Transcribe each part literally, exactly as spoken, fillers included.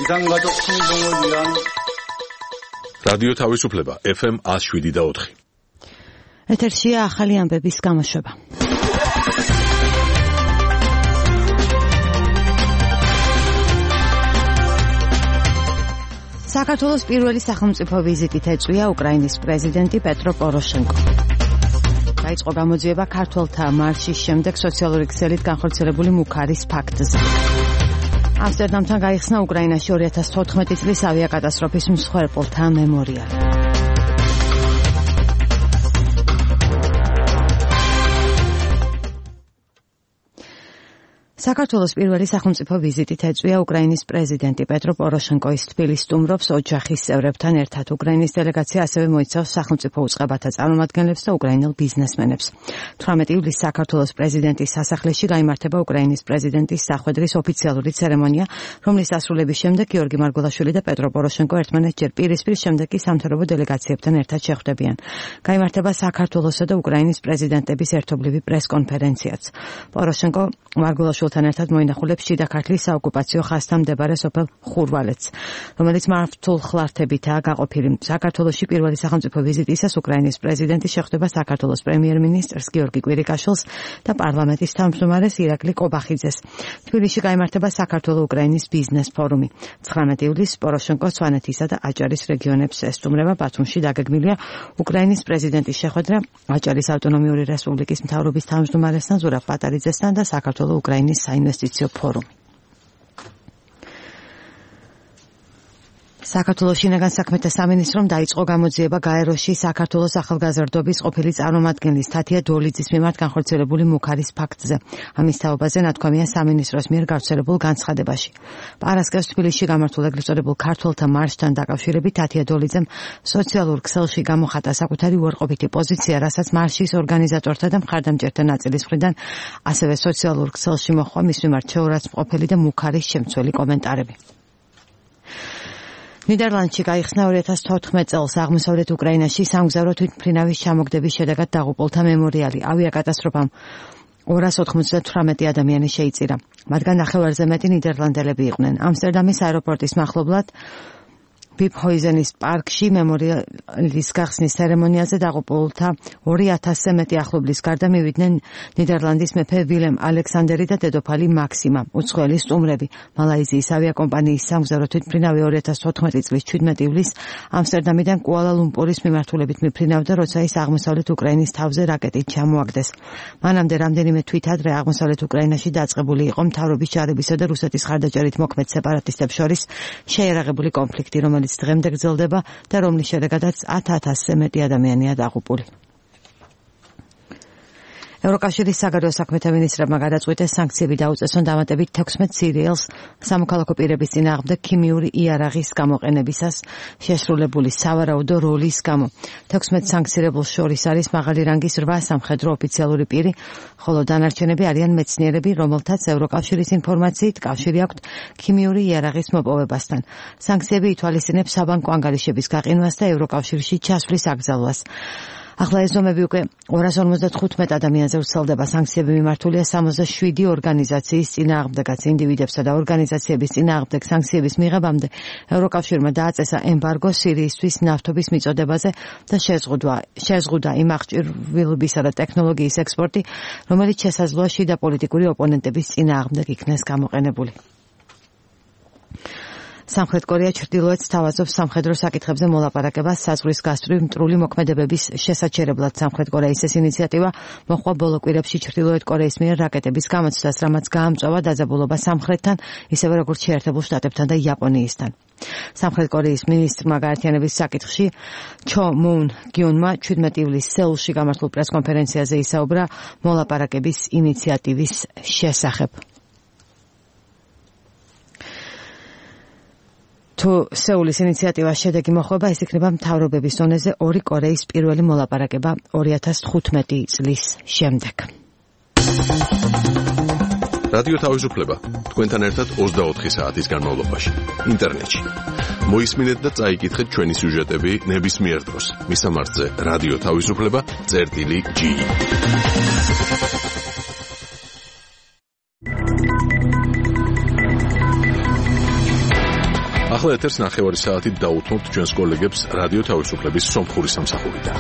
비상가족 행동을 위한 რადიო თავისუფლება ეფ ემ one oh seven და four. ეთერშია ახალი ამბების გამოშვება. საქართველოს პირველი სახელმწიფო ვიზიტით ეწვია უკრაინის პრეზიდენტი პეტრო პოროშენკო. დაიწყო გამოძიება ქართველთა მარშის შემდეგ სოციალური ქსელით განხორციელებული მუქარის ფაქტზე. ამსტერდამთან გაიხსნა უკრაინაში two thousand fourteen წლის ავიაკატასტროფის მსხვერპლთა მემორიალი. საქართველოს პირველი სახელმწიფო ვიზიტით ეწვია უკრაინის პრეზიდენტი პეტრო პოროშენკო. ის თბილისს სტუმრობს ოჯახის წევრებთან ერთად. უკრაინის დელეგაცია ასევე მოიცავს სახელმწიფო უწყებათა წარმომადგენლებს და უკრაინელ ბიზნესმენებს. eighteen ივლისს საქართველოს პრეზიდენტის სასახლეში გაიმართება უკრაინის პრეზიდენტის სახვედრის ოფიციალური ცერემონია, რომლის დასრულების შემდეგ გიორგი მარგველაშვილი და პეტრო პოროშენკო ერთმანეთს პირისპირ, შემდეგ კი სამთავრობო დელეგაციებთან ერთად შეხვდებიან. გაიმართება საქართველოსა და უკრაინის პრეზიდენტების ერთობლივი პრესკონფერენციაც. პოროშენკო მარგველაშვილთან ერთად მოინახულებს შიდა ქართლის საოკუპაციო ხაზთან მდებარე სოფელ ხურვალეთს, რომელიც მართულ ხლართებითაა გაყოფილი. საქართველოში პირველი სახელმწიფო ვიზიტისას უკრაინის პრეზიდენტი შეხვდება საქართველოს პრემიერ-მინისტრს გიორგი კვირიკაშვილს და პარლამენტის თავმჯდომარეს ირაკლი კობახიძეს. თბილისში გაიმართება საქართველო-უკრაინის ბიზნეს ფორუმი. nineteen ივლისს პოროშენკო სვანეთისა და აჭარის რეგიონებს ესტუმრება. ბათუმში დაგეგმილია უკრაინის პრეზიდენტის შეხვედრა აჭარის ავტონომიური რესპუბლიკის მთავრობის თავმჯდომარესთან ზურაბ პატარიძესთან და საქართველო-უკრაინის საინვესტიციო ფორუმი. საქართველოს შინაგან საქმეთა სამინისტრომ დაიწყო გამოძიება გაეროში საქართველოს ახალგაზრდობის ყოფილი წარმომადგენლის თათია დოლიძის მიმართ განხორციელებული მუქარის ფაქტზე. ამის თაობაზე ნათქვამია სამინისტროს მიერ გავრცელებულ განცხადებაში. პარასკევს თბილისში გამართულ ეგრეთ წოდებულ ქართველთა მარშთან დაკავშირებით თათია დოლიძემ სოციალურ ქსელში გამოხატა საკუთარი უარყოფითი პოზიცია, რასაც მარშის ორგანიზატორთა და მხარდამჭერთა ნაწილის მხრიდან ასევე სოციალურ ქსელში მოჰყვა მის მიმართ შეურაცხმყოფელი და მუქარის შემცველი კომენტარები. ნიდერლანდში გაიხსნა two thousand fourteen წელს აღმოსავლეთ უკრაინაში სამგზავრო თვითმფრინავის ჩამოგდების შედეგად დაღუპულთა მემორიალი. ავიაკატასტროფამ two hundred ninety-eight ადამიანი შეიწირა. მათგან ნახევარზე მეტი ნიდერლანდელები იყვნენ. ამსტერდამის აეროპორტის მახლობლად ბიფჰოიზენის პარკში მემორიალის გახსნის ცერემონიაზე დაღუპულთა two thousand-ზე მეტი ახლობლის გარდა მივიდნენ ნიდერლანდის მეფე ვილემ ალექსანდერი და დედოფალი მაქსიმა. უცხოელი სტუმრები მალაიზიის ავიაკომპანიის სამგზავრო თვითმფრინავი two thousand fourteen წლის seventeen ივლისს ამსტერდამიდან კუალა-ლუმპურის მიმართულებით მიფრინავდა, როცა ის აღმოსავლეთ უკრაინის თავზე რაკეტით ჩამოაგდეს. მანამდე რამდენიმე თვით ადრე აღმოსავლეთ უკრაინაში დაწყებული იყო მთავრობის ჯარებისა და რუსეთის ხარდაჭერით მოქმედ სეპარატისტებს შორის შეიარაღებული კონფლიქტი, რომელიც დღემდე გრძელდება და რომლის შედეგადაც one thousand-ზე მეტი ადამიანია დაღუპული. ევროკავშირის საგარეო საქმეთა მინისტრებმა გადაწყვიტეს სანქციები დაუწესონ დამატებით sixteen სირიელს სამოქალაქო პირების წინააღმდეგ ქიმიური იარაღის გამოყენებისას შესრულებული სავარაუდო როლის გამო. sixteen სანქცირებულს შორის არის მაღალი რანგის eight სამხედრო ოფიციალური პირი, ხოლო დანარჩენები არიან მეცნიერები, რომელთაც ევროკავშირის ინფორმაციით კავშირი აქვთ ქიმიური იარაღის მოპოვებასთან. სანქციები ითვალისწინებს საბანკო ანგარიშების გაყინვას და ევროკავშირში ჩასვლის აკრძალვას. ახლა ეს ზომები უკვე two hundred fifty-five ადამიანზე ვრცელდება. სანქციები მიმართულია seventy-seven ორგანიზაციის წინააღმდეგაც. ინდივიდებსა და ორგანიზაციების წინააღმდეგ სანქციების მიღებამდე ევროკავშირმა დააწესა ემბარგო სირიისთვის ნავთობის მიწოდებაზე და შეზღუდვა შეზღუდა იმ აღჭურვილობისა და ტექნოლოგიის ექსპორტი, რომელიც შესაძლოა შიდა პოლიტიკური ოპონენტების წინააღმდეგ იქნეს გამოყენებული. სამხრეთ კორეა ჩრდილოეთს თავაზობს სამხედრო საკითხებზე მოლაპარაკებას საზღვრის გასწვრივ მტრული მოქმედებების შესაჩერებლად. სამხრეთ კორეის ეს ინიციატივა მოჰყვა ბოლო კვირებში ჩრდილოეთ კორეის მიერ რაკეტების გამოცდას, რამაც გაამწვავა დაძაბულობა სამხრეთთან, ისევე როგორც შეერთებულ შტატებთან და იაპონიისთან. სამხრეთ კორეის მინისტრმა გაერთიანების საკითხში ჩო მუნ გიუნმა seventeen ივლისს სეულში გამართულ პრესკონფერენციაზე ისაუბრა მოლაპარაკების ინიციატივის შესახებ. თუ სეულის ინიციატივას შედეგი მოხვება, ეს იქნება მთავრობების დონეზე ორი კორეის პირველი მოლაპარაკება two thousand fifteen წლის შემდეგ. რადიო თავისუფლება თქვენთან ერთად twenty-four საათის განმავლობაში ინტერნეტში. მოისმინეთ და წაიკითხეთ ჩვენი სიუჟეტები ნებისმიერ დროს. მისამართზე რადიო თავისუფლება წერტილი ჯი. ახლა ეთერს ნახევარი საათით დაუთმობთ ჩვენს კოლეგებს რადიო თავისუფლების სომხური სამსახურიდან.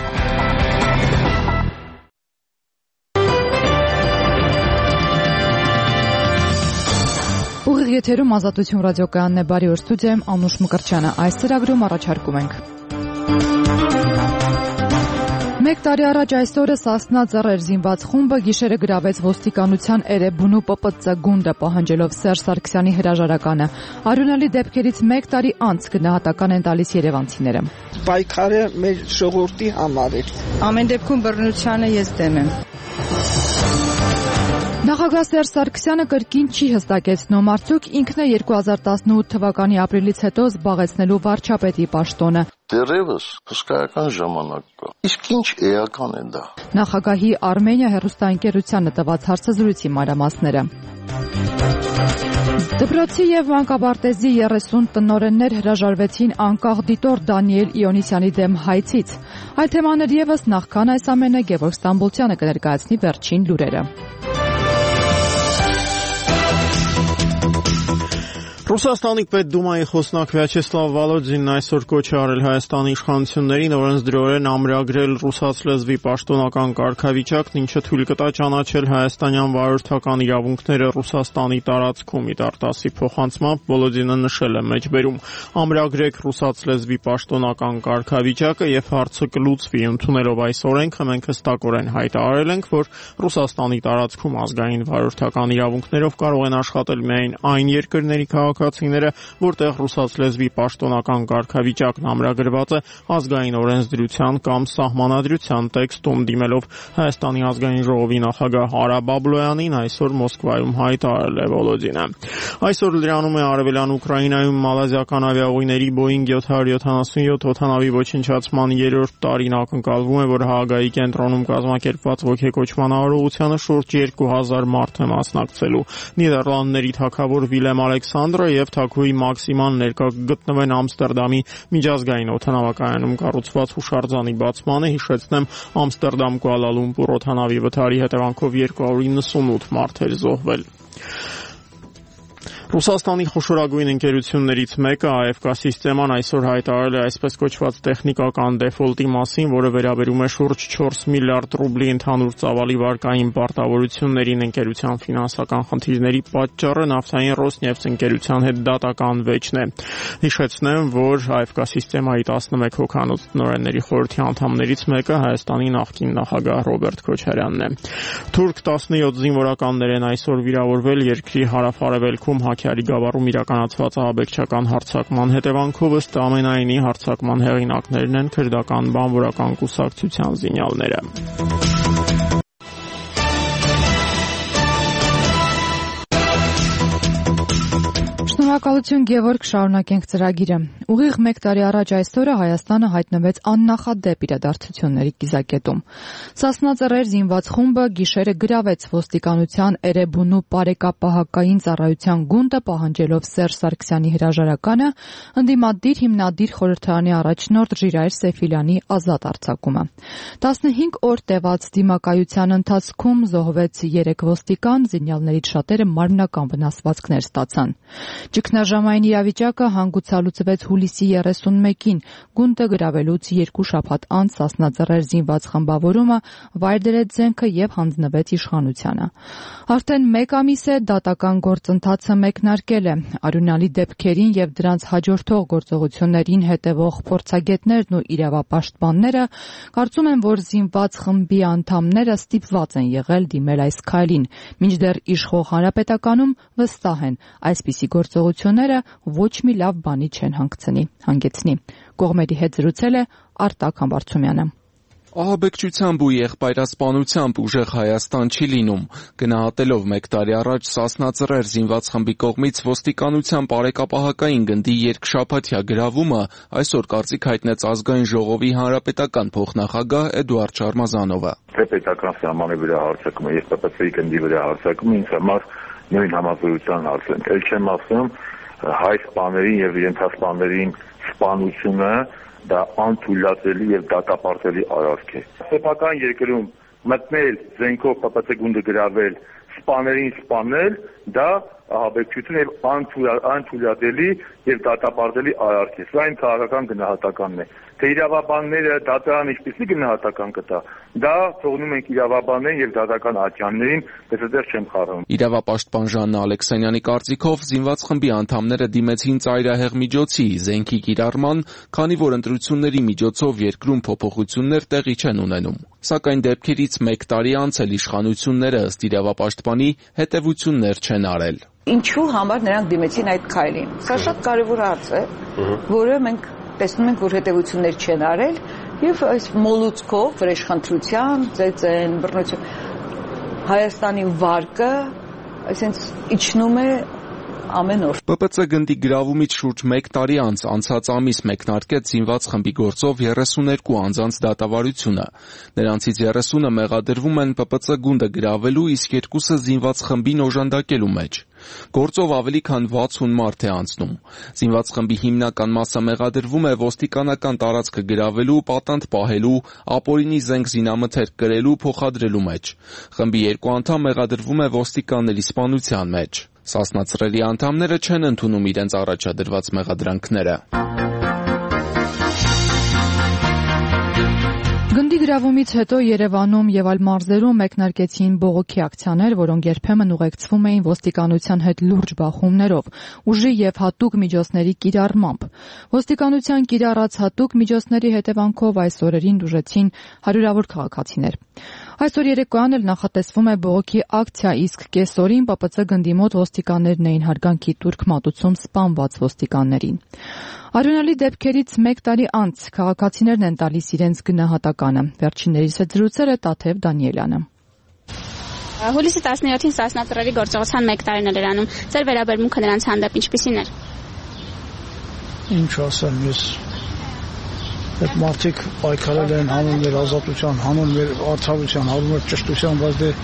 Ուղիղ եթերում ազատություն ռադիոկայանն է, բարի օր, ստուդիայում Անուշ Մկրտչյանը, այս ծրագրում առաջարկում ենք. Մեկ տարի առաջ այս օրը Սասնա Ծռեր զինված խումբը գիշերը գրավեց ոստիկանության Էրեբունու Պ Պ Ց գունդը, պահանջելով Սերժ Սարգսյանի հրաժարականը։ Արյունալի դեպքերից մեկ տարի անց գնահատական են տալիս երևանցիները։ Պայքարը մեր ժողովրդի համար էր։ Ամեն դեպքում բռնությանը ես դեմ եմ։ Նախագահ Սերժ Սարգսյանը կրկին չի հստակեցնում, արդյոք ինքն է երկու հազար տասնութ թվականի ապրիլից հետո զբաղեցնելու վարչապետի պաշտոնը։ Դեռևս հսկայական ժամանակ կա։ Իսկ ինչ էական է դա։ Նախագահի Արմենիա հեռուստաընկերությանը տված հարցազրույցի մանրամասները։ Դպրոցի եւ մանկաբարտեզի երեսուն տնօրեններ հրաժարվեցին անկախ դիտոր Դանիել Իոնիսյանի դեմ հայցից։ Այլ թեմաներ եւս նախքան այս ամենը Գևորգ Ստամբոլցյանը կներկայացնի վերջին լուրերը։ Ռուսաստանի Պետդումայի խոսնակ Վյաչեսլավ Վոլոդինն այսօր կոչ է արել Հայաստանի իշխանություններին օրենսդրորեն ամրագրել ռուսաց լեզվի պաշտոնական կարգավիճակն, ինչը թույլ կտա ճանաչել հայաստանյան վարորդական իրավունքները Ռուսաստանի տարածքում։ Ի դարտասի փոխանցմամբ Վոլոդինը նշել է մեջբերում. ամրագրեք ռուսաց լեզվի պաշտոնական կարգավիճակը եւ հարցը կլուծվի։ Ընդունելով այս օրենքը մենք հստակորեն հայտարարել ենք, որ Ռուսաստանի տարածքում ազգային վարորդական իրավունքներով կարող են աշխատել միայն այն երկրների քաղաքացիները, որտեղ ռուսաց լեզվի պաշտոնական կարգավիճակն ամրագրված է ազգային օրենսդրության կամ սահմանադրության տեքստում։ Դիմելով Հայաստանի ազգային ժողովի նախագահ Արա Բաբլոյանին այսօր Մոսկվայում հայտարարել է Վոլոդինը։ Այսօր Լիանում է արևելյան Ուկրաինայում մալազիական ավիաուղիների Boeing seven seventy-seven օդանավի ոչնչացման երրորդ տարին ակնկալվում է, որ Հաագայի կենտրոնում կազմակերպված ոգեկոչման արարողությանը շուրջ երկու հազար մարդ է մասնակցելու։ Նիդերլանդների թագավոր Վիլեմ Ալեքսանդրը եւ Թագուհի Մաքսիման ներկա կգտնվեն Ամստերդամի միջազգային օդանավակայանում կառուցված հուշարձանի բացմանը։ Հիշեցնեմ, Ամստերդամ Կուալա Լումպուր օդանավի վթարի հետևանքով երկու հարյուր իննսունութ մարդ էր զոհվել։ Ռուսաստանի խոշորագույն ընկերություններից մեկը Ա Էֆ Կա Սիստեման այսօր հայտարարել է այսպես կոչված տեխնիկական դեֆոլտի մասին, որը վերաբերում է շուրջ չորս միլիարդ ռուբլի ընդհանուր ծավալի վարկային պարտավորություններին։ Ընկերության ֆինանսական խնդիրների պատճառը նավթային Ռոսնեֆթ ընկերության հետ դատական վեճն է։ Հիշեցնեմ, որ Ա Էֆ Կա Սիստեմայի տասնմեկ հոգանոց տնօրենների խորհրդի անդամներից մեկը Հայաստանի նախկին նախագահ Ռոբերտ Քոչարյանն է։ Թուրք տասնյոթ զինվորականներ են այսօր վիրավորվել երկրի հարավ-արևելքում Հաքյարի գավառում իրականացված ահաբեկչական հարձակման հետևանքով, ըստ ամենայնի հարձակման հեղինակներն են քրդական բանվորական կուսակցության զինյալները։ Շնորհակալություն Գևորգ, շարունակենք ծրագիրը։ Ուղիղ մեկ տարի առաջ այս օրը Հայաստանը հայտնվեց աննախադեպ իրադարձությունների կիզակետում։ Սասնա Ծռեր զինված խումբը գիշերը գրավեց ոստիկանության Էրեբունու բարեկապահակային ծառայության գունդը, պահանջելով Սերժ Սարգսյանի հրաժարականը, ընդդիմադիր հիմնադիր խորհրդարանի առաջնորդ Ժիրայր Սեֆիլյանի ազատ արձակումը։ տասնհինգ օր տևած դիմակայության ընթացքում զոհվեց երեք ոստիկան, զինյալներից շատերը մարմնական վնասվածքներ ստացան։ Ճգնաժամային իրավիճակը հանգուցալուծվեց հուլիսի երեսունմեկին, գունդը գրավելուց երկու շաբաթ անց Սասնա Ծռեր զինված խմբավորումը վայր դրեց զենքը եւ հանձնվեց իշխանությանը։ Արդեն մեկ ամիս է դատական գործընթացը մեկնարկել է։ Արյունալի դեպքերին եւ դրանց հաջորդող գործողություններին հետևող փորձագետներն ու իրավապաշտպանները կարծում են, որ զինված խմբի անդամները ստիպված են եղել դիմել այս քայլին, մինչդեռ իշխող հանրապետականում վստահ են, այսպիսի գործողությունները ոչ մի լավ բանի չեն հանգեցնի։ Կողմերի հետ զրուցել է Արտակ Համբարձումյանը։ Ահաբեկչությամբ ու եղբայրասպանությամբ ուժեղ Հայաստան չի լինում։ Գնահատելով մեկ տարի առաջ Սասնա Ծռեր զինված խմբի կողմից ոստիկանության բարեկապահակային գնդի երկշաբաթյա գրավումը, այսօր կարծիք հայտնեց ազգային ժողովի հանրապետական փոխնախագահ Էդուարդ Շարմազանովը։ Պետական սահմանի վրա հարձակումը եւ Պ Պ Ց-ի գնդի վրա հարձակումը ինձ համար նույն համազորության հարց են։ Էլ չեմ ասում հայ սպաներին եւ ենթասպաներին սպանությունը դա անթույլատրելի եւ դատապարտելի արարք է։ Սեփական երկրում մտնել զենքով Պ Պ Ց գունդը գրավել, սպաներին սպանել, դա ահաբեկչություն եւ անթույլատելի եւ դատապարտելի արարք է։ Սա այն քաղաքական գնահատականն է։ Թե իրավաբանները դատարան ինչպեսի գնահատական կտա, դա թողնում ենք իրավաբաններին եւ դատական ատյաններին, բայց այդտեղ չեմ խառնում։ Իրավապաշտպան Ժաննա Ալեքսանյանի կարծիքով զինված խմբի անդամները դիմեցին ծայրահեղ միջոցի, զենքի կիրառման, քանի որ ընտրությունների միջոցով երկրում փոփոխություններ տեղի չեն ունենում։ Սակայն դեպքերից մեկ տարի անց էլ իշխանությունները ըստ իրավապաշտպանի հետևություններ չեն արել։ Ինչու համար նրանք դիմեցին այդ քայլին։ Սա շատ կարևոր հարց է, որը մենք տեսնում ենք, որ հետևություններ չեն արել եւ այս մոլուցքով վրեժխնդրության, ծեծեն, բռնություն Հայաստանի վարկը այսինքն իջնում է ամեն օր։ Պ Պ Ց գնդի գրավումից շուրջ մեկ տարի անց անցած ամիս մեկնարկեց զինված խմբի գործով երեսուներկու անձանց դատավարությունը։ Նրանցից երեսունը մեղադրվում են Պ Պ Ց գունդը գրավելու, իսկ երկուսը զինված խմբին օժանդակելու մեջ։ Գործով ավելի քան վաթսուն մարդ է անցնում։ Զինված խմբի հիմնական մասը մեղադրվում է ոստիկանական տարածքը գրավելու, պատանդ պահելու, ապօրինի զենք զինամթերք կրելու, փոխադրելու մեջ։ Խմբի երկու անդամ մեղադրվում է ոստիկանների սպանության մեջ։ Սասնա ծռերի անդամները չեն ընդունում իրենց առաջադրված մեղադրանքները։ Գնդի գրավումից հետո Երևանում եւ այլ մարզերում մեկնարկեցին բողոքի ակցիաներ, որոնք երբեմն ուղեկցվում էին ոստիկանության հետ լուրջ բախումներով, ուժի եւ հատուկ միջոցների կիրառմամբ։ Ոստիկանության կիրառած հատուկ միջոցների հետևանքով այս օրերին դժեցին հարյուրավոր քաղաքացիներ։ Այսօր երեկոյան էլ նախատեսվում է բողոքի ակցիա, իսկ կեսօրին Պ Պ Ց գնդի մոտ ոստիկաններն էին հարգանքի տուրք մատուցում սպանված ոստիկաններին։ Արյունալի դեպքերից մեկ տարի անց քաղաքացիներն են տալիս իրենց գնահատականը։ Վերջիններիս հետ զրուցել է Տաթև Դանիելյանը։ Հուլիսի տասնյոթին Սասնա ծռերի գործողության մեկ տարին էր անում։ Ձեր վերաբերմունքը նրանց հանդեպ ինչպիսին էր։ Ինչ ասեմ, ես այդ մարդիկ պայքարել են հանուն մեր ազատության, հանուն մեր արդարության, հանուն մեր ճշտության, բայց դե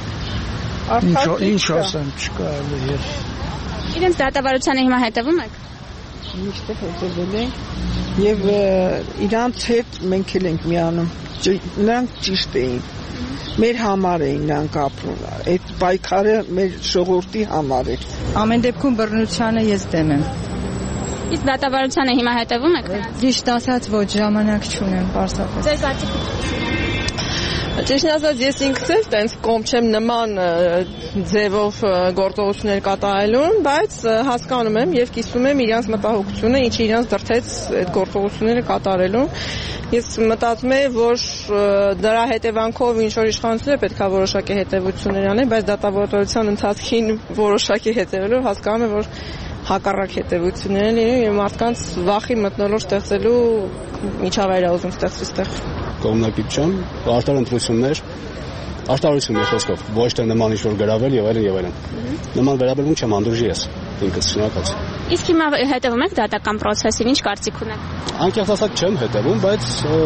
ինչ ասեմ, չկա էլ։ Իրենց դատավարությանը հիմա հետևում եք։ Միշտ հետևել ենք եւ իրանց հետ մենք էլ ենք միանում։ Նրանք ճիշտ էին։ Մեր համար էին նրանք ապրում։ Այդ պայքարը մեր ժողովրդի համար էր։ Ամեն դեպքում բռնությանը ես դեմ եմ։ Իսկ դատավարությանը հիմա հետևում եք։ Ճիշտ ասած ոչ, ժամանակ չունեմ, պարզապես։ Ձեր կարծիքով։ Ճիշտ ասած, ես ինքս էլ տենց կողմ չեմ նման ձևով գործողություններ կատարելուն, բայց հասկանում եմ եւ կիսում եմ իրանց մտահոգությունը, ինչը իրանց դրթեց այդ գործողությունները կատարելուն։ Ես մտածում եմ, որ դրա հետևանքով ինչ որ իշխանությունը պետք է որոշակի հետևություններ անեն, բայց դատավարության ընթացքին որոշակի հետևելով հասկանում եմ, որ հակառակ հետևություններ են եւ մարդկանց վախի մթնոլորտ ստեղծելու միջավայր է ուզում ստեղծել այստեղ։ Կողմնակիցություն, արտար ընտրություններ, արտարություն խոսքով, ոչ թե նման ինչ-որ գրավել եւ այլն եւ այլն։ Նման վերաբերմունք չեմ անդուրժի ես, ինքս շնորհակալ։ Իսկ հիմա հետևում եք դատական process-ին, ինչ կարծիք ունեք։ Անկեղծ ասած չեմ հետևում, բայց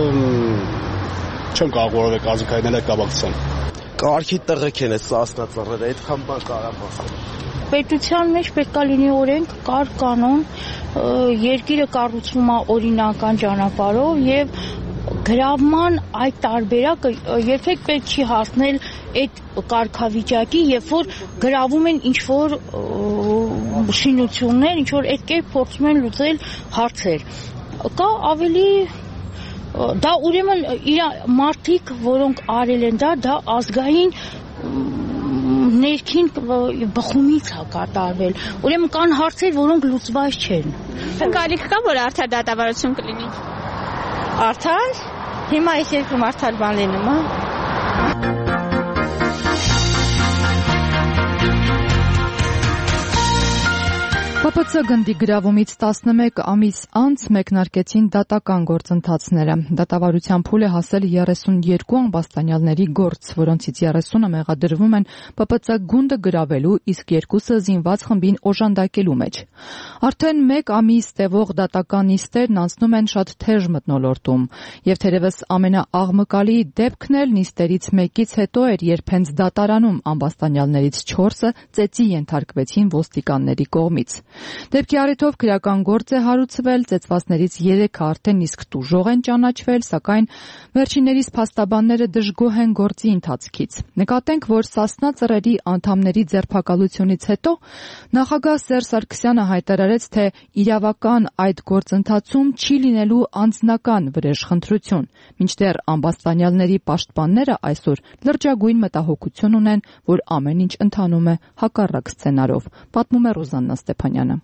չեմ կարող որևէ կարծիքայնել այդ կապակցությամբ։ Կարգի տղեկ են այս Սասնա ծռերը, այդքան բան կարամ ասել։ Պետության մեջ պետք է լինի օրենք, կարգ կանոն, երկիրը կառուցվում է օրինական ճանապարհով եւ գրավման այդ տարբերակը երբեք պետք չի հասնել այդ կարգավիճակի, երբ որ գրավում են ինչ որ շինություններ, ինչ որ այդ կերպ փորձում են լուծել հարցեր։ Կա ավելի դա ուրեմն իր մարդիկ, որոնք արել են դա, դա ազգային ներքին բխումից է կատարվել։ Ուրեմն կան հարցեր, որոնք լուծված չեն։ Գալիք կա, որ արդար դատավարություն կլինի։ Արդար։ Հիմա այս երկրում արդար բան լինում է։ Պ Պ Ց գնդի գրավումից տասնմեկ ամիս անց մեկնարկեցին դատական գործընթացները։ Դատավարության փուլ է հասել երեսունյոթ ամբաստանյալների գործ, որոնցից երեսունը մեղադրվում են Պ Պ Ց գունդը գրավելու, իսկ երկուսը զինված խմբին օժանդակելու մեջ։ Արդեն մեկ ամիս տևող դատական նիստերն անցնում են շատ թեժ մթնոլորտում, եւ թերևս ամենաաղմկալի դեպքն էլ նիստերից մեկից հետո էր, երբ հենց դատարանում ամբաստանյալներից չորսը ծեծի ենթարկվեցին ոստիկանների կողմից։ Դեպքի առիթով քրեական գործ է հարուցվել, ծեծվածներից երեքը արդեն իսկ տուժող են ճանաչվել, սակայն վերջիններիս փաստաբանները դժգոհ են գործի ընթացքից։ Նկատենք, որ Սասնա ծռերի անդամների ձերբակալությունից հետո նախագահ Սերժ Սարգսյանը հայտարարեց, թե իրավական այդ գործընթացում չի լինելու անձնական վրեժխնդրություն, մինչդեռ ամբաստանյալների պաշտպանները այսօր լրջագույն մտահոգություն ունեն, որ ամեն ինչ ընթանում է հակառակ սցենարով, պատմում է Ռուզաննա Ստեփանյանը։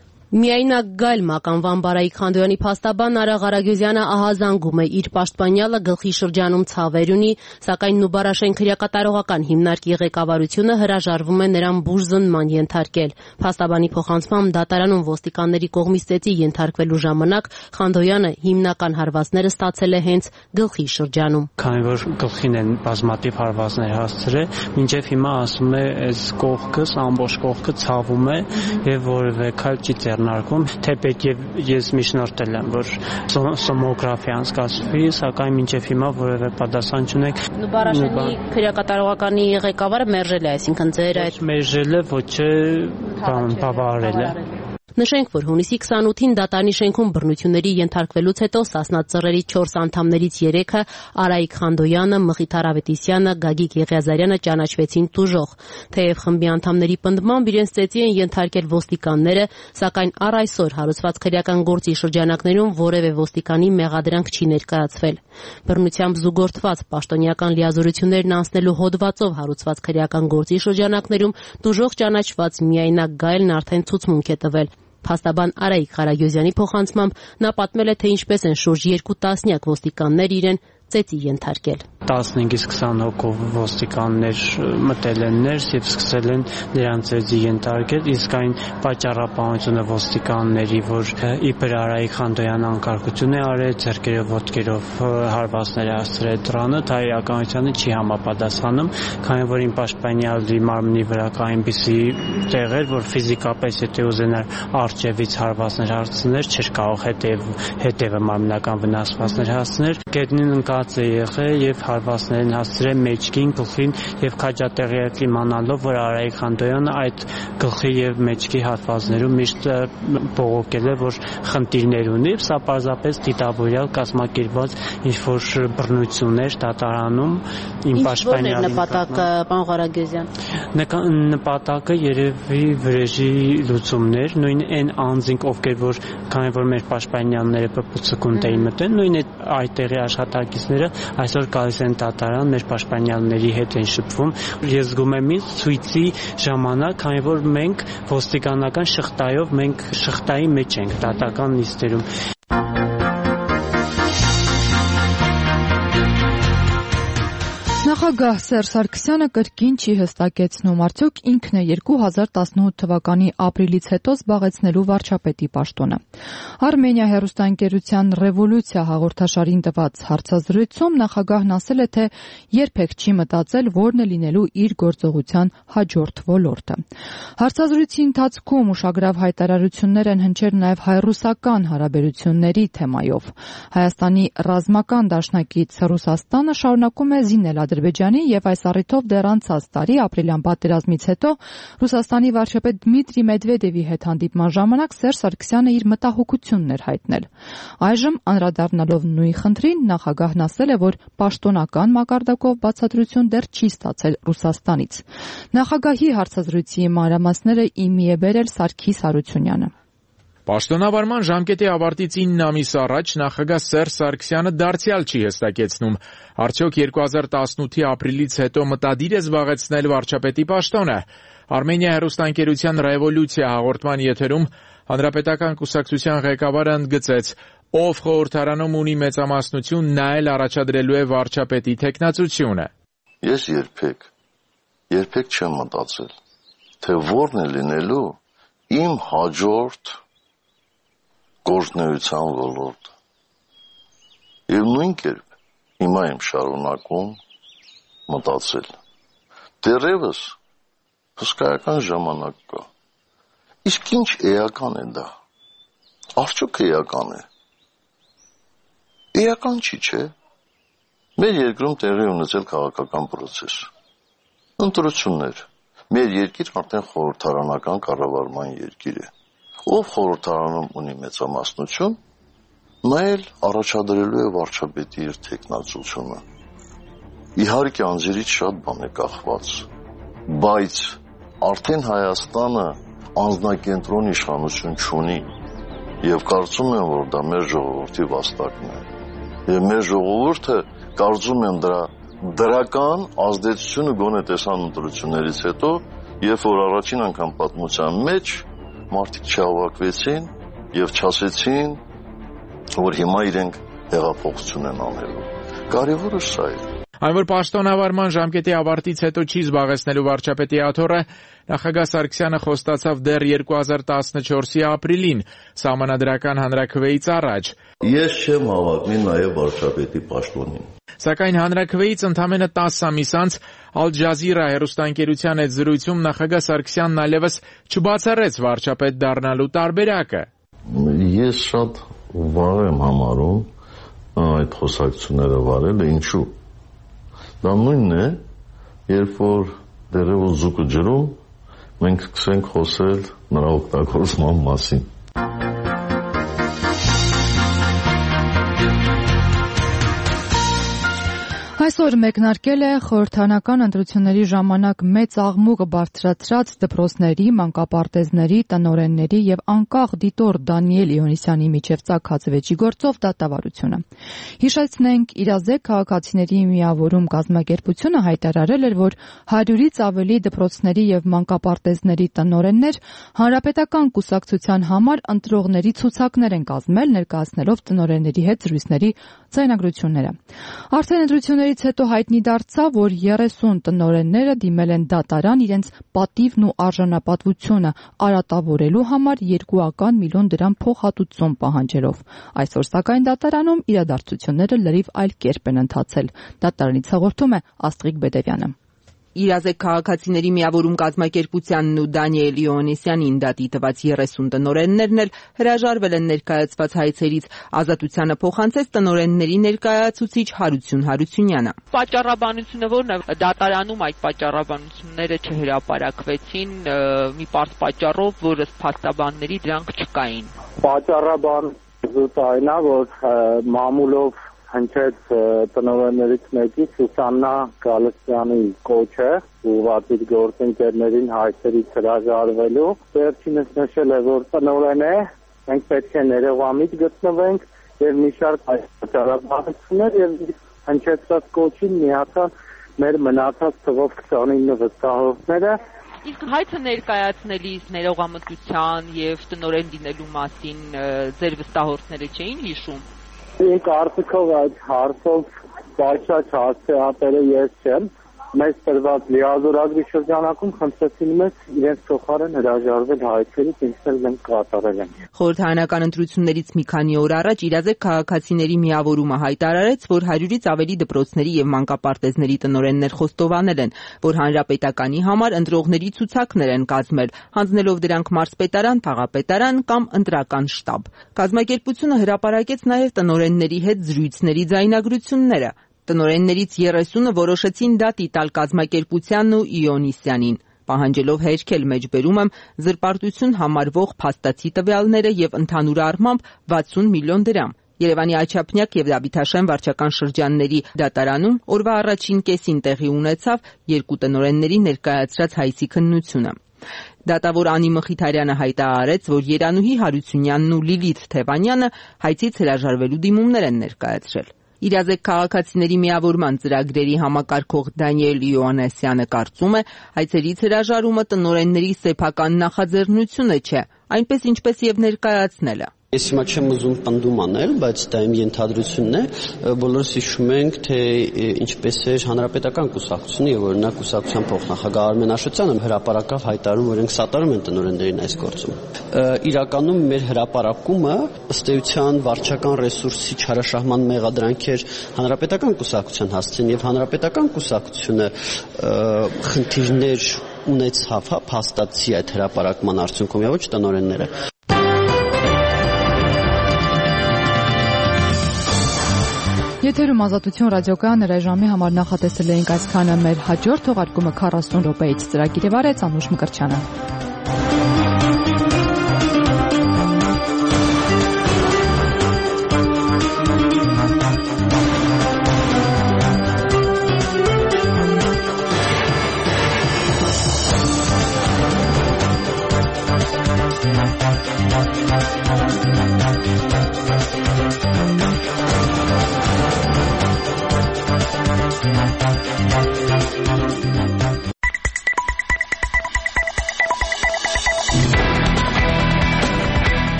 Միայնակ Գայլ մականվան Բարայիկ Խանդոյանի փաստաբան Արա Ղարագյուզյանը ահազանգում է իր պաշտպանյալը գլխի շրջանում ցավեր ունի, սակայն Նուբարաշեն քրեակատարողական հիմնարկի ղեկավարությունը հրաժարվում է նրան բուժզնման ենթարկել։ Փաստաբանի փոխանցմամբ դատարանում ոստիկանների կողմից ծեծի ենթարկվելու ժամանակ Խանդոյանը հիմնական հարվածները ստացել է հենց գլխի շրջանում։ Քանի որ գլխին են բազմատիվ հարվածներ հասցրել, մինչև հիմա ասում է այս կողքս, ամբողջ կողքը ցավում է եւ որևէ քայլ չի նարկում, թեպետ եւ ես միջնորդել եմ, որ սոմոգրաֆիա անցկացվի, սակայն մինչեւ հիմա որևէ պատասխան չունենք։ Նուբարաշենի քրեակատարողականի ղեկավարը մերժել է, այսինքն ձեր այդ մերժել է, ոչ է բավարարել է։ Նշենք, որ հունիսի քսանութին դատարանի շենքում բռնությունների ենթարկվելուց հետո Սասնա ծռերի չորս անդամներից երեքը Արայիկ Խանդոյանը, Մխիթար Ավետիսյանը, Գագիկ Եղիազարյանը ճանաչվեցին տուժող։ Թեև խմբի անդամների պնդմամբ իրենց ծեծի են ենթարկել ոստիկանները, սակայն առ այսօր հարուցված քրեական գործի շրջանակներում որևէ ոստիկանի մեղադրանք չի ներկայացվել։ Բռնությամբ զուգորդված պաշտոնյական լիազորություններն անցնելու հոդվածով հարուցված քրեական գործի շրջանակներում տուժող ճանաչված միայնակ Գայլն արդեն ցուցմունք է տվել։ Փաստաբան Արայիկ Ղարագյուզյանի փոխանցմամբ նա պատմել է, թե ինչպես են շուրջ երկու տասնյակ ոստիկաններ իրեն ծեծի ենթարկել։ տասնհինգից քսան հոգով ոստիկաններ մտել են ներս եւ սկսել են նրանց ծեծի ենթարկել, իսկ այն պատճառապանությունը ոստիկանների, որ իբր Արայիկ Խանդոյանը անկարգություն է արել, ձեռքերով ոտքերով հարվածներ է հասցրել դրանը, դա իրականությանը չի համապատասխանում, քանի որ իմ պաշտպանյալի մարմնի վրա կա այնպիսի տեղեր, որ ֆիզիկապես եթե ուզենար արջևից հարվածներ հասցնել, չէր կարող հետև հետևը մարմնական վնասվածքներ հասցնել, գետնին ընկած է եղել եւ հարվածներ են հասցրել մեջքին, գլխին եւ քաջատեղյակ իմանալով, որ Արայիկ Խանդոյանը այդ գլխի եւ մեջքի հատվածներում միշտ բողոքել է, որ խնդիրներ ունի, սա պարզապես դիտավորյալ կազմակերպված ինչ-որ բռնություններ դատարանում իմ պաշտպանյալի նպատակը, պարոն Ղարագյուզյան։ Նպատակը երևի վրեժի լուծումներ, նույն այն անձինք, ովքեր որ քանի որ մեր պաշտպանյանները պպցկունտ էին մտել, նույն այդ տեղի աշխատակիցները այսօր գալիս են դատարան, մեր պաշտպանյալների հետ են շփվում։ Ես զգում եմ ինձ ցույցի ժամանակ, քանի որ մենք ոստիկանական շղթայով մենք շղթայի մեջ ենք դատական նիստերում։ Նախագահ Սերժ Սարգսյանը կրկին չի հստակեցնում, արդյոք ինքն է երկու հազար տասնութ թվականի ապրիլից հետո զբաղեցնելու վարչապետի պաշտոնը։ Արմենիա հեռուստաընկերության Ռևոլյուցիա հաղորդաշարին տված հարցազրույցում նախագահն ասել է, թե երբեք չի մտածել որն է լինելու իր գործողության հաջորդ ոլորտը։ Հարցազրույցի ընթացքում ուշագրավ հայտարարություններ են հնչել նաև հայ-ռուսական հարաբերությունների թեմայով։ Հայաստանի ռազմական դաշնակից Ռուսաստանը շարունակում է զինել Ադրբեջանի եւ այս առիթով դեռ անցած տարի ապրիլյան պատերազմից հետո Ռուսաստանի վարչապետ Դմիտրի Մեդվեդևի հետ հանդիպման ժամանակ Սերժ Սարգսյանը իր մտահոգությունն էր հայտնել։ Այժմ անդրադառնալով նույն խնդրին նախագահն ասել է, որ պաշտոնական մակարդակով բացատրություն դեռ չի ստացել Ռուսաստանից։ Նախագահի հարցազրույցի մանրամասները իմի է բերել Սարգիս Հարությունյանը։ Պաշտոնավարման ժամկետի ավարտից ինը ամիս առաջ նախագահ Սերժ Սարգսյանը դարձյալ չի հստակեցնում, արդյոք երկու հազար տասնութի ապրիլից հետո մտադիր է զբաղեցնել վարչապետի պաշտոնը։ Արմենիա հեռուստաընկերության Ռևոլյուցիա հաղորդման եթերում Հանրապետական կուսակցության ղեկավարը ընդգծեց, ով խորհրդարանում ունի մեծամասնություն, նա էլ առաջադրելու է վարչապետի թեկնածությունը։ Ես երբեք, երբեք չեմ մտածել, թե որն է լինելու իմ հաջորդ գործնեության ոլորտ։ Եվ նույն կերպ հիմա եմ շարունակում մտածել։ Դեռևս հսկայական ժամանակ կա։ Իսկ ինչ էական է դա։ Արդյոք էական է։ Էական չի, չէ։ Մեր երկրում տեղի ունեցել քաղաքական պրոցես։ Ընտրություններ։ Մեր երկիր արդեն խորհրդարանական կառավարման երկիր է։ ով խորհրդարանում ունի մեծամասնություն, նա էլ առաջադրելու է վարչապետի իր թեկնածությունը։ Իհարկե անձերից շատ բան է կախված, բայց արդեն Հայաստանը անձնակենտրոն իշխանություն չունի եւ կարծում եմ, որ դա մեր ժողովրդի վաստակն է։ Եվ մեր ժողովուրդը կարծում եմ դրա դրական ազդեցությունը գոնե տեսան ընտրություններից հետո, երբ որ առաջին անգամ պատմության մեջ մարդիկ չհավաքվեցին եւ չասեցին, որ հիմա իրենք հեղափոխություն են անելու։ Կարևորը սա է։ Այն որ պաշտոնավարման ժամկետի ավարտից հետո չի զբաղեցնելու վարչապետի աթոռը, նախագահ Սարգսյանը խոստացավ դեռ երկու հազար տասնչորսի ապրիլին, սահմանադրական հանրաքվեից առաջ։ Ես չեմ հավակնի նաև վարչապետի պաշտոնին։ Սակայն հանրաքվեից ընդամենը տասը ամիս անց Ալ Ջազիրա հեռուստաընկերության հետ զրույցում նախագահ Սարգսյանն այլևս չբացառեց վարչապետ դառնալու տարբերակը։ Ես շատ վաղ եմ համարում այդ խոսակցությունները վարելը, ինչու։ Դա նույնն է, երբ որ դերևս զուգը ջրում, մենք սկսենք խոսել նրա օգտագործման մասին։ Այսօր մեկնարկել է խորհրդարանական ընտրությունների ժամանակ մեծ աղմուկ բարձրացրած դպրոցների, մանկապարտեզների, տնօրենների եւ անկախ դիտոր Դանիել Իոնիսյանի միջև ծագած վեճի գործով դատավարությունը։ Հիշեցնենք, իրազեկ քաղաքացիների միավորում կազմակերպությունը հայտարարել էր, որ հարյուրից ավելի դպրոցների եւ մանկապարտեզների տնօրեններ հանրապետական կուսակցության համար ընտրողների ցուցակներ են կազմել, ներկայացնելով տնօրենների հետ զրույցների ձայնագրությունները։ Արդեն ընտրությունների հետո հայտնի դարձավ, որ երեսուն տնօրենները դիմել են դատարան իրենց պատիվն ու արժանապատվությունը արատավորելու համար երկուական միլիոն դրամ փոխհատուցում պահանջելով։ Այսօր սակայն դատարանում իրադարձությունները լրիվ այլ կերպ են ընթացել։ Դատարանից հաղորդում է Աստղիկ Բեդևյանը։ Իրազեկ քաղաքացիների միավորում կազմակերպությանն ու Դանիել Իոնիսյանին դատի տված երեսուն տնօրեններն էլ հրաժարվել են ներկայացված հայցերից։ Ազատությանը փոխանցեց տնօրենների ներկայացուցիչ Հարություն Հարությունյանը։ Պատճառաբանությունը որն է, դատարանում այդ պատճառաբանությունները չհրապարակվեցին մի պարզ պատճառով, որ ըստ փաստաբանների դրանք չկային։ Պատճառաբանությունը այն է, որ մամուլով հնչեց տնօրեններից մեկի Սուսաննա Գալստյանի կոչը ուղղված իր գործընկերներին հայցերից հրաժարվելու։ Վերջինս նշել է, որ տնօրեն է, մենք պետք է ներողամիտ գտնվենք եւ մի շարք պատճառաբանություններ եւ հնչեցած կոչին միացան մեր մնացած թվով քսանինը վստահողները։ Իսկ հայցը ներկայացնելիս ներողամտության եւ տնօրեն լինելու մասին ձեր վստահորդները չէին հիշում։ Իմ կարծիքով այդ հարցով պատշաճ հասցեատերը ես չեմ։ Մեզ տրված լիազորագրի շրջանակում խնդրեցին մեզ իրենց փոխարեն հրաժարվել հայցերից, ինքներս ենք կատարել են։ Խորհրդարանական ընտրություններից մի քանի օր առաջ իրազեկ քաղաքացիների միավորումը հայտարարեց, որ հարյուրից ավելի դպրոցների եւ մանկապարտեզների տնօրեններ խոստովանել են, որ հանրապետականի համար ընտրողների ցուցակներ են կազմել, հանձնելով դրանք մարզպետարան, թաղապետարան կամ ընտրական շտաբ։ Կազմակերպությունը հրապարակեց նաեւ տնօրենների հետ զրույցների ձայնագրությունները։ Տնօրեններից երեսունը որոշեցին դատի տալ կազմակերպությանն ու Իոնիսյանին, պահանջելով հերքել մեջբերում եմ զրպարտություն համարվող փաստացի տվյալները եւ ընդհանուր առմամբ վաթսուն միլիոն դրամ։ Երևանի Աչափնյակ եւ Դավիթաշեն վարչական շրջանների դատարանում օրվա առաջին կեսին տեղի ունեցավ երկու տնօրենների ներկայացրած հայցի քննությունը։ Դատավոր Անի Մխիթարյանը հայտարարեց, որ Երանուհի Հարությունյանն ու Լիլիթ Թևանյանը հայցից հրաժարվելու դիմումներ են ներկայացրել։ Իրազեկ քաղաքացիների միավորման ծրագրերի համակարգող Դանիել Իոնիսյանը կարծում է, հայցերից հրաժարումը տնօրենների սեփական նախաձեռնությունը չէ, այնպես ինչպես եւ ներկայացնելը։ Ես հիմա չեմ ուզում պնդում անել, բայց դա իմ ենթադրությունն է, բոլորս հիշում ենք, թե ինչպես էր հանրապետական կուսակցությունը եւ օրինակ կուսակցության փոխնախագահ Արմեն Աշոտյանը հրապարակավ հայտարարում, որ իրենք սատարում են տնօրեններին այս գործում։ Իրականում մեր հրապարակումը ըստ էության վարչական ռեսուրսի չարաշահման մեղադրանք էր հանրապետական կուսակցության հասցրին եւ հանրապետական կուսակցությունը խնդիրներ ունեցավ, հա, փաստացի այդ հրապարակման արդյունքում եւ ոչ տնօրենները։ Եթերում Ազատություն ռադիոկայանը ռեժիմի համար նախատեսել էինք այսքանը, մեր հաջորդ թողարկումը քառասուն րոպեից ծրագիրը վարեց Անուշ Մկրտչյանը։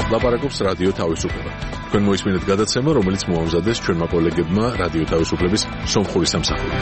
ლაპარაკობს რადიო თავისუფლება. თქვენ მოისმინეთ გადაცემა, რომელიც მოამზადეს ჩვენმა კოლეგებმა რადიო თავისუფლების სომხური სამსახურით.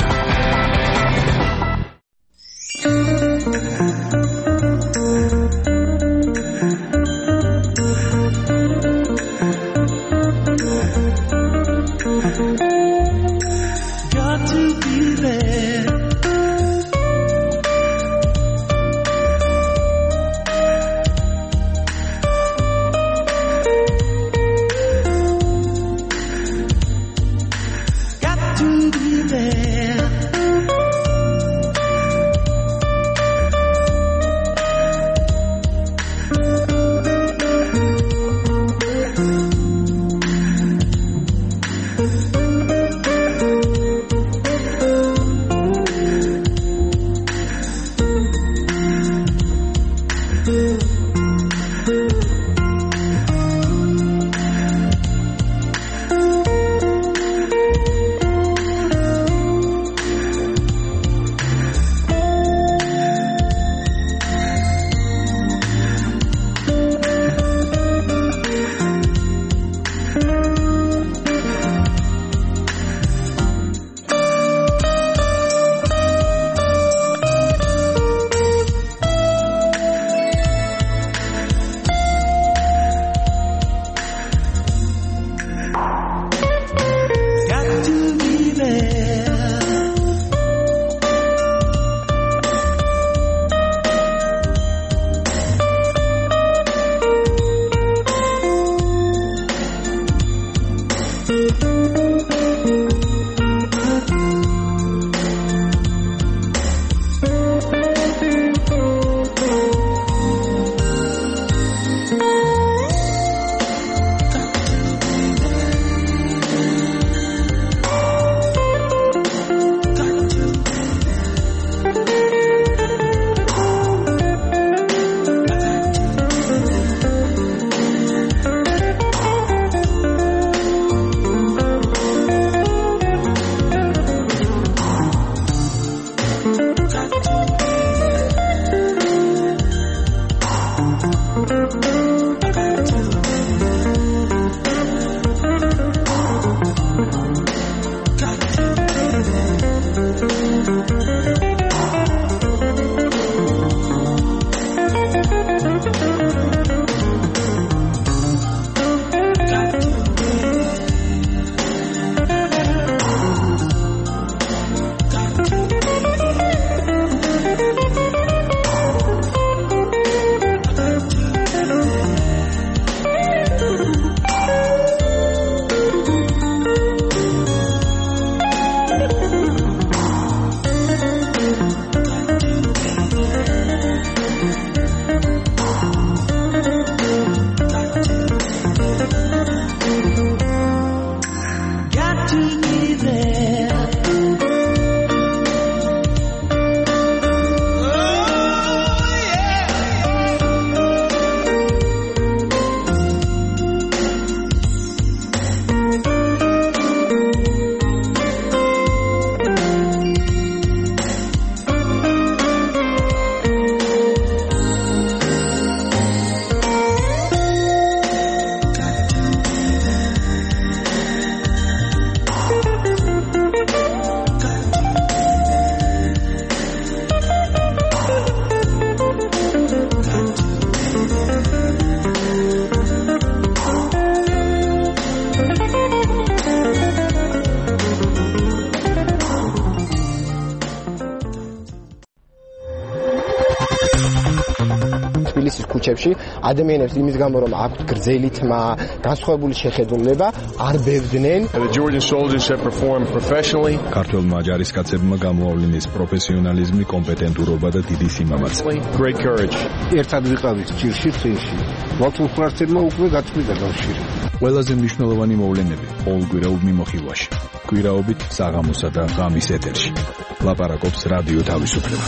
თბილისის ქუჩებში ადამიანებს იმის გამო რომ აქვთ გრძელი თმა, განსხვავებული შეხედულება, არ ბევრდნენ. The Georgian soldiers have performed professionally. ქართველმა ჯარისკაცებმა გამოავლინეს პროფესიონალიზმი, კომპეტენტურობა და დიდი სიმამაცე. Great courage. ერთად ვიყავით ჭირში წინში. მათულფრაცებმა უკვე გაწყვიტა კავშირი. ყველაზე მნიშვნელოვანი მოვლენები ყოველკვირეულ მიმოხილვაში. კვირაობით საღამოსა და ღამის ეთერში. ლაპარაკობს რადიო თავისუფლება.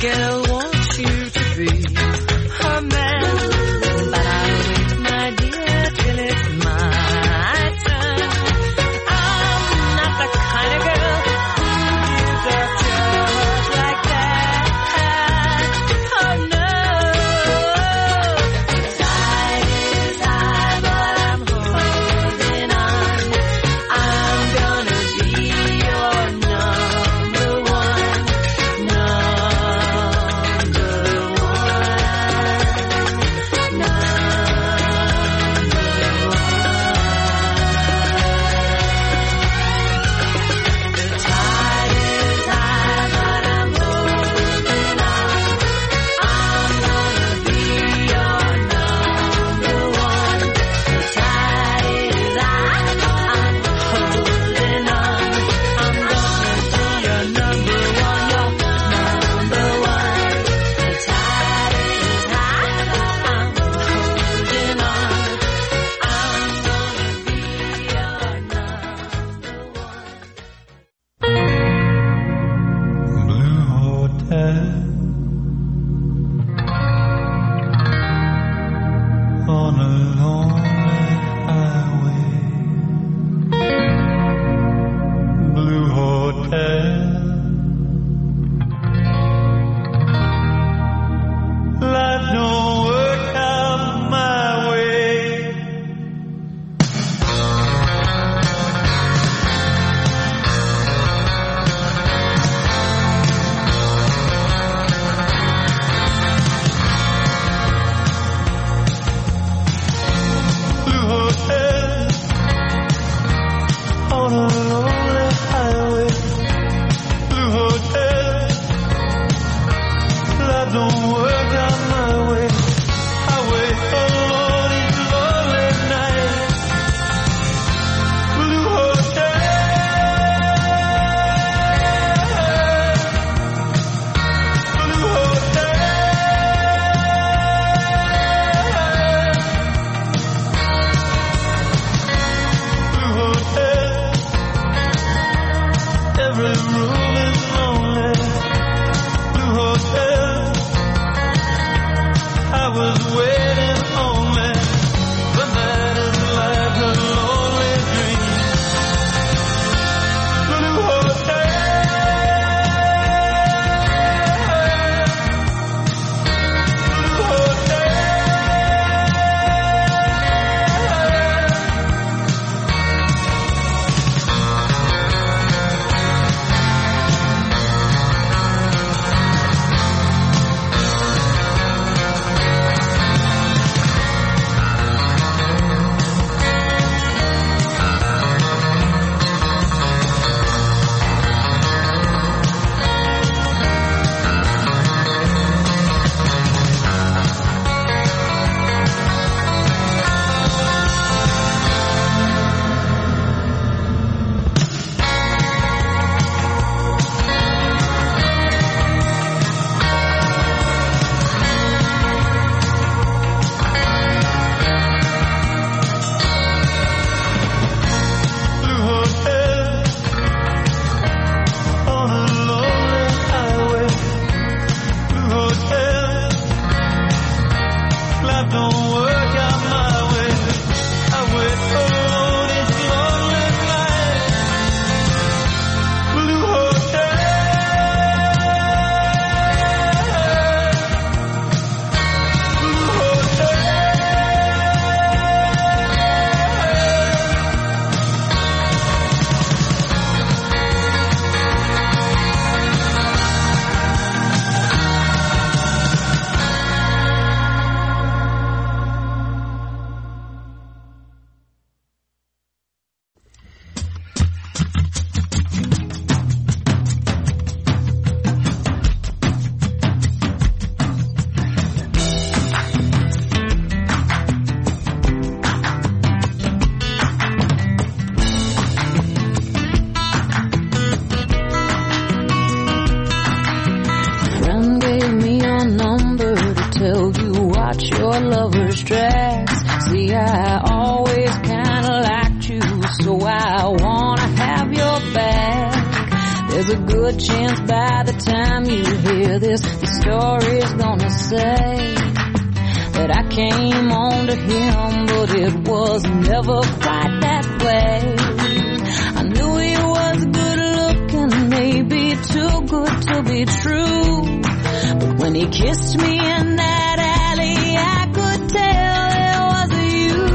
girl wants you to be her man, but I'll wait, my dear, till it's my turn. I'm not the kind of girl who gives up just like that. Oh no, tide is high, but I'm holding on. I'm gonna be your number one, number one, number The tide is high, but I'm holding on. I'm gonna be your number one. The tide is high, I'm holding on. I'm gonna be your number one, your number one. The tide is high, I'm holding on. I'm gonna be your number one. Blue Hotel on a lonely highway. Blue Hotel, life don't work out my way. Blue Hotel on a lonely highway. Blue Hotel, life don't work out my way. I wait alone each lonely night. Blue Hotel, Blue Hotel, Blue Hotel. Every room is lonely. Blue Hotel, I was waiting only. The night is like a lonely dream. Blue Hotel, Blue Hotel. Blue Hotel on a lonely highway. Blue Hotel, life don't work out my way. I wait alone each lonely night. Blue Hotel, Blue Hotel. Friend gave me your number to tell you watch your lover's dress. See, I always kinda liked you, so I wanna have your back. There's a good chance by the time you hear this, the story's gonna say that I came on to him, but it was never quite that way. I knew he was good looking, maybe too good to be true, but when he kissed me in that alley, I could tell it wasn't you.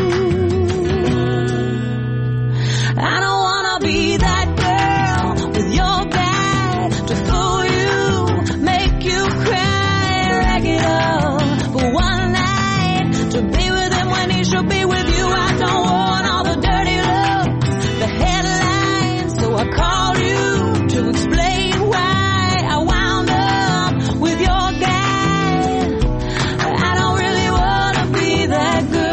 I don't wanna be that girl with your bag to fool you, make you cry, rag it up for one night, to be with him when he should be with you. I don't want all the dirty looks, the headlines, so I called you to explain why I wound up with your guy. I don't really wanna be that girl.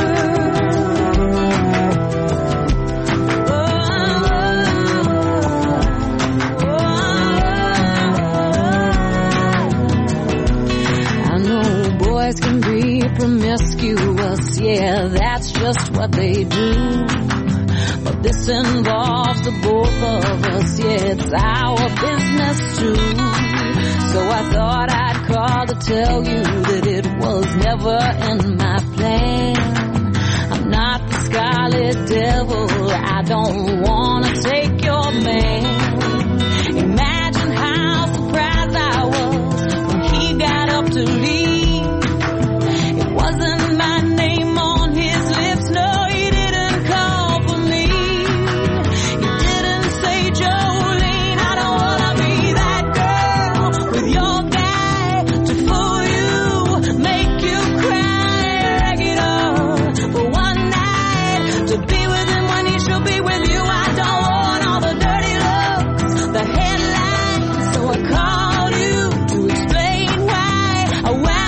I know boys can be promiscuous, yeah, that's just what they do. But this involves the both of us, yeah, it's our business too. So I thought I'd call to tell you that it was never in my plan. I'm not the Scarlet Devil, I don't wanna take your man. Imagine how surprised I was when he got up to leave. It wasn't my name on his lips, no, he didn't call for me. He didn't say Jolene. I don't wanna be that girl with your guy to fool you, make you cry, rag it up for one night, to be with him when he should be with you. I don't want all the dirty looks, the headlines, so I called you to explain why I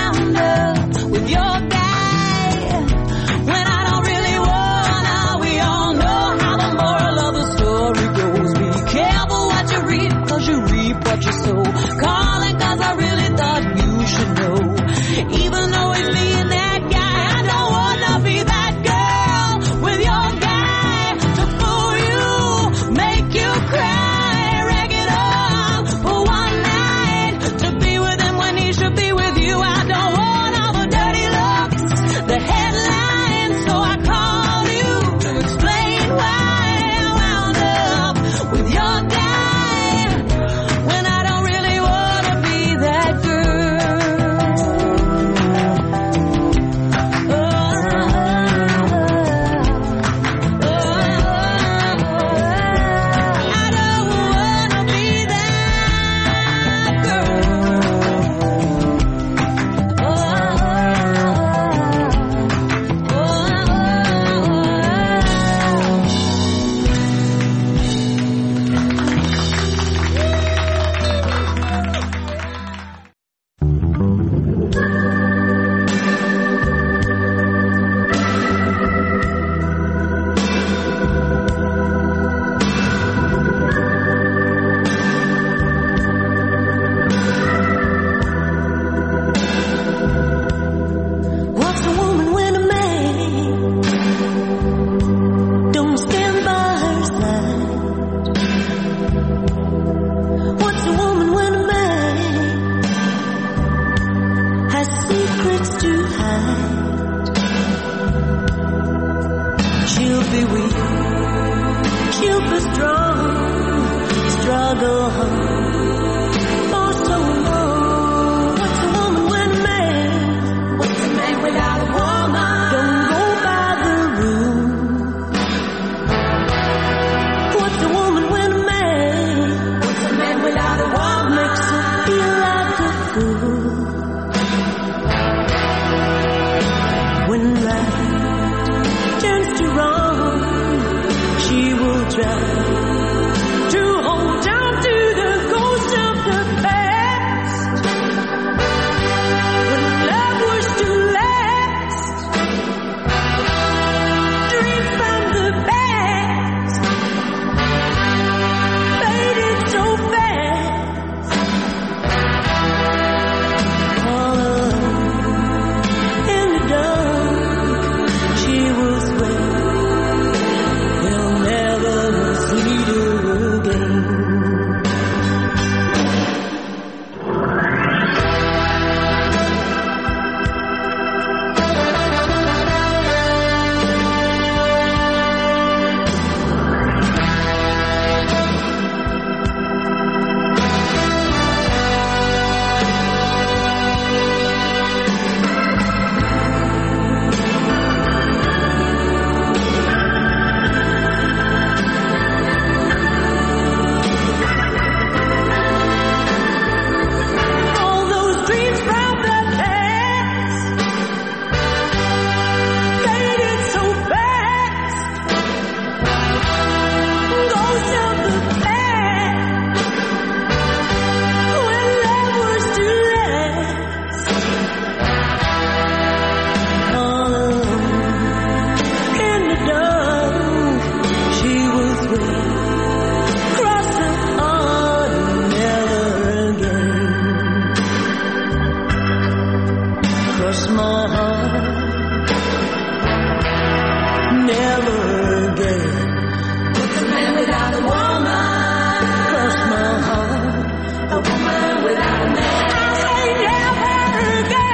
cross my heart. Never again. What's a man without a woman? Cross my heart. A woman without a man. I say never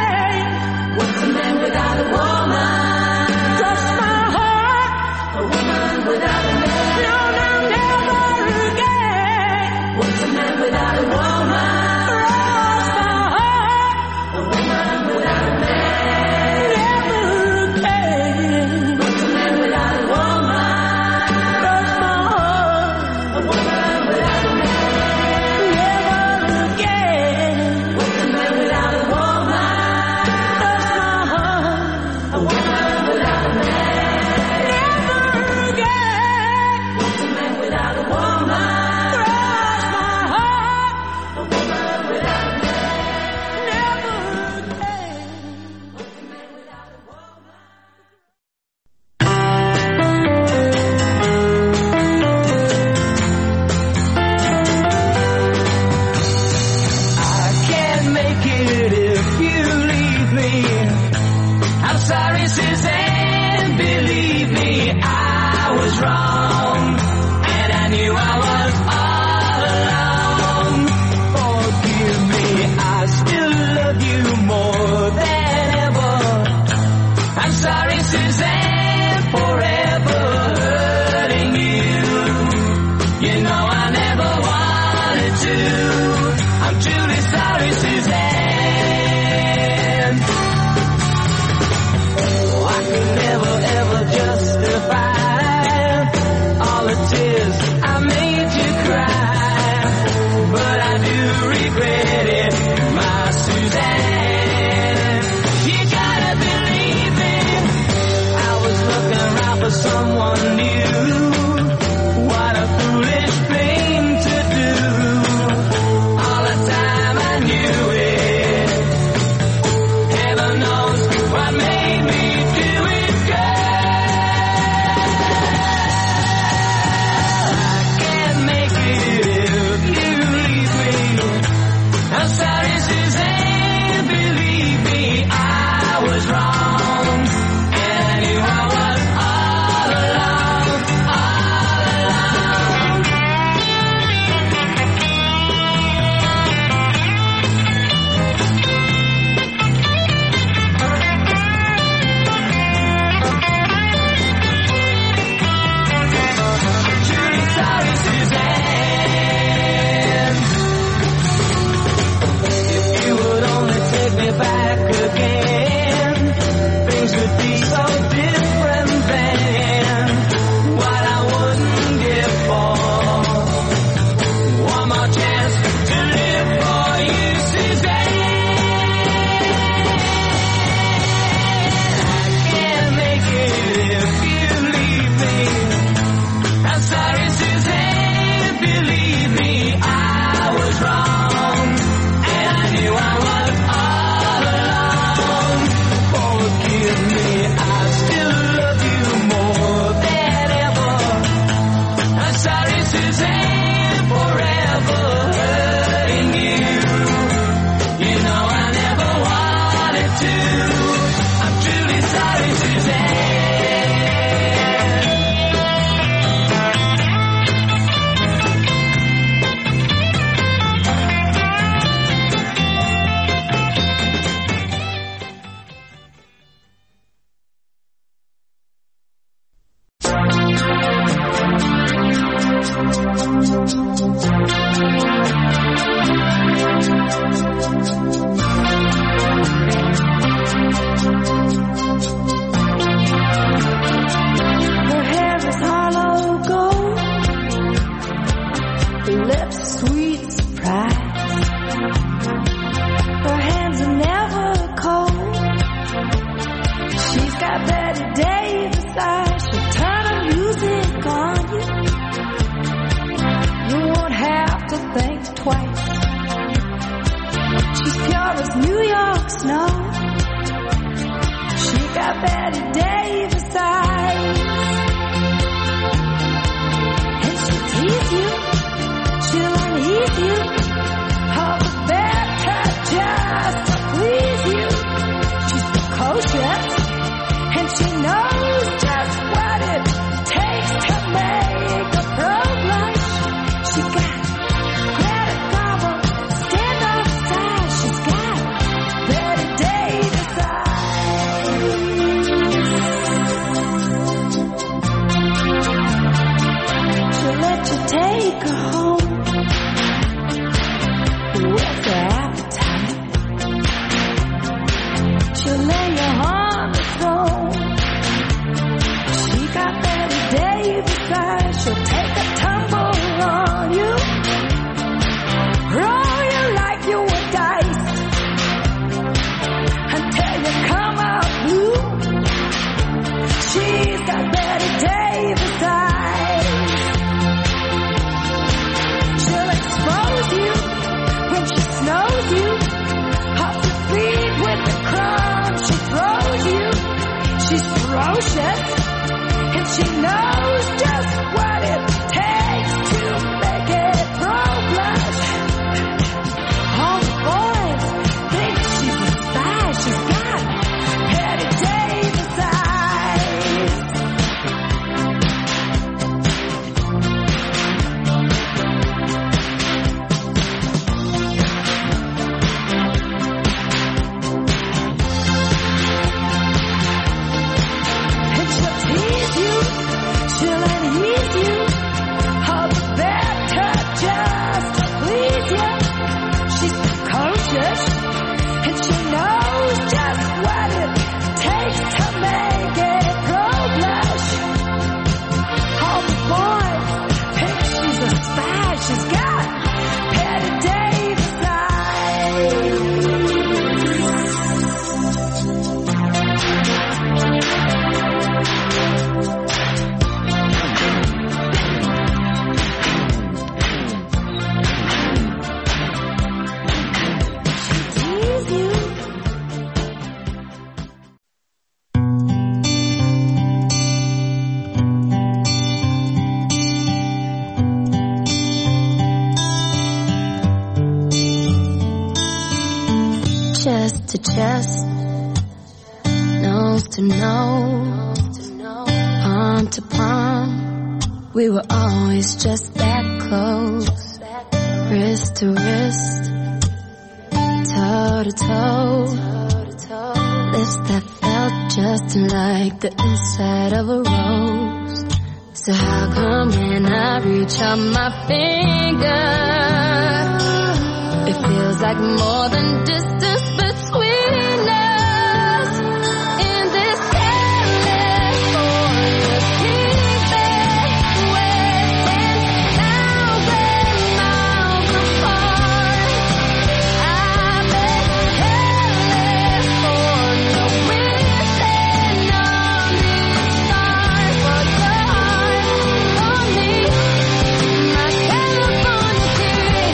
again. What's a man without a woman? Cross my heart. A woman without a man. No, no, never again. What's a man without a woman? She's to lay you on the throne. She got Betty Davis eyes. She'll take a tumble on you, roll you like you were dice until you come out blue. She's got Betty Davis eyes. She'll expose you when she snows you, off your feet with the crumbs she throws you. She's ferocious and she knows just what it takes to make it pro blush. All the boys think she's a spy. She's got Betty Davis eyes. And she'll tease you, she'll unease you, all the better just to please you. She's precocious, and she knows just what it takes to make it pro blush. All the boys think she's a spy. She's got Betty Davis eyes. Tease you. Chest to chest, nose to nose, palm to palm. We were always just that close, wrist to wrist, toe to toe, lips that felt just like the inside of a rose. So how come when I reach out my finger, it feels like more than distance between us in this California fever, where ten thousand miles apart. I bet California wishing on these stars for your heart on me, my California dream.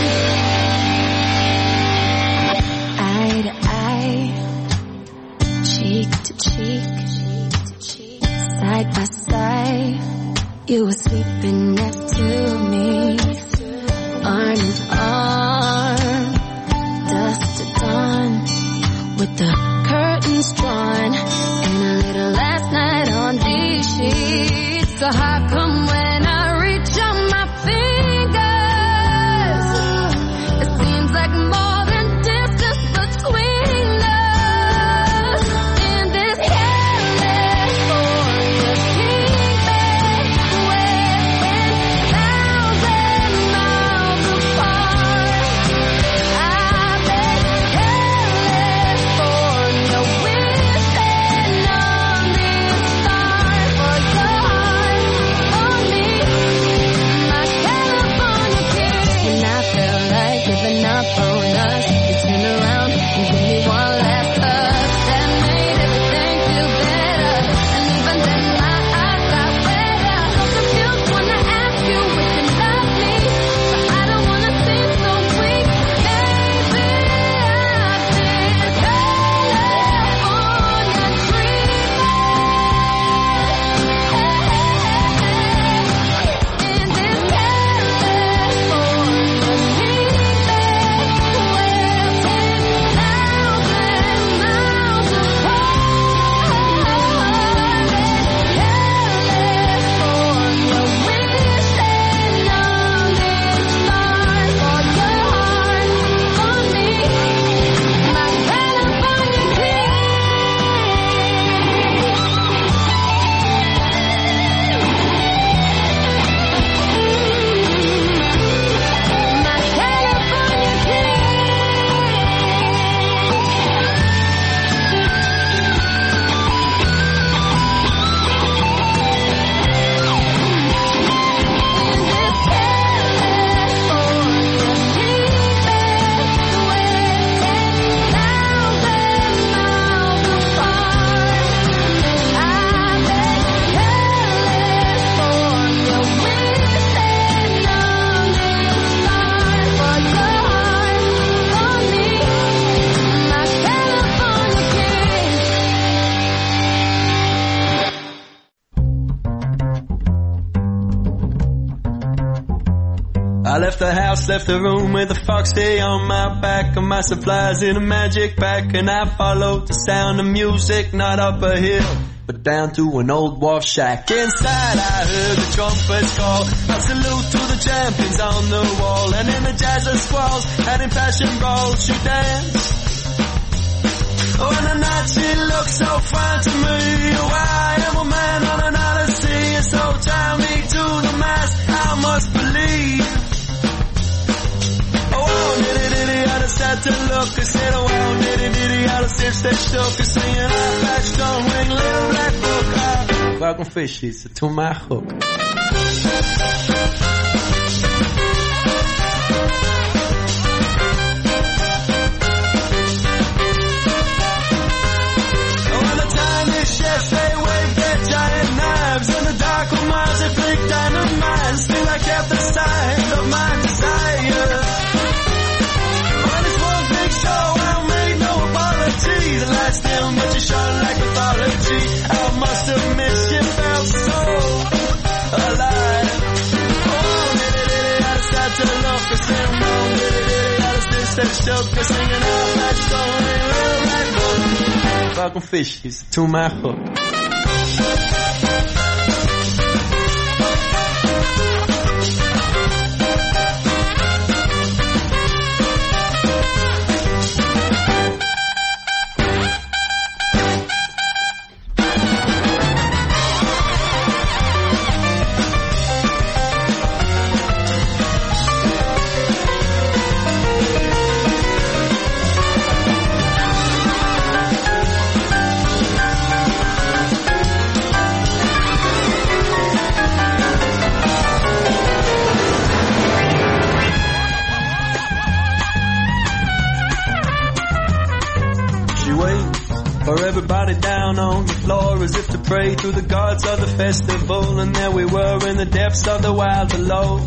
Eye to eye, cheek to cheek, side by side, you were sleeping next to me, arm in arm, dusk to dawn, with the curtains drawn, and a little last night on these sheets. So how come when I reach on my fingers, it seems like more than distance between us in this California fever, where ten thousand miles apart. I bet California wishing on these stars for your heart on me, I left the house, left the room with a foxy on my back and my supplies in a magic pack, and I followed the sound of music, not up a hill, but down to an old wharf shack. Inside I heard the trumpets call, a salute to the champions on the wall, and in the jazz of squalls and in passion brawls she danced. Oh, and the night she looked so fine to me. Oh, I am a man on an odyssey, so tie me to the mast, I must believe. Oh, diddy diddy, I just had to look. I said, oh, wow, diddy diddy, I just if they shook. I singing, I patched on wing, little black book. Ah, welcome fishies to my hook. Chefs, they wave their giant knives, and the dark of Mars, they flick dynamite. Still I kept the sight of my desire. When it's one big show, I made no apology. The lights dim, but you shone like mythology. I must admit you felt so alive. Oh, diddy diddy, I just had to look. I said, no, diddy diddy, I just did step shook. I singing out like stone, real like book. Fucking fishies to my hook. Everybody down on the floor as if to pray to the gods of the festival, and there we were in the depths of the wild below.